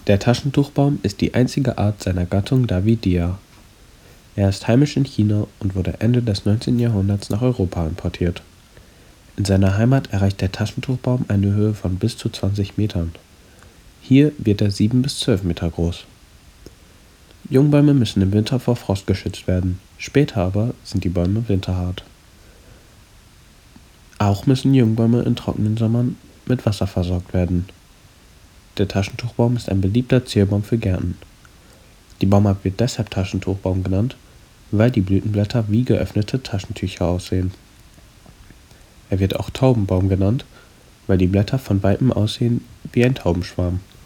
Der Taschentuchbaum ist die einzige Art seiner Gattung Davidia. Er ist heimisch in China und wurde Ende des 19. Jahrhunderts nach Europa importiert. In seiner Heimat erreicht der Taschentuchbaum eine Höhe von bis zu 20 Metern. Hier wird er 7 bis 12 Meter groß. Jungbäume müssen im Winter vor Frost geschützt werden, später aber sind die Bäume winterhart. Auch müssen Jungbäume in trockenen Sommern mit Wasser versorgt werden. Der Taschentuchbaum ist ein beliebter Zierbaum für Gärten. Die Baumart wird deshalb Taschentuchbaum genannt, weil die Blütenblätter wie geöffnete Taschentücher aussehen. Er wird auch Taubenbaum genannt, weil die Blätter von weitem aussehen wie ein Taubenschwarm.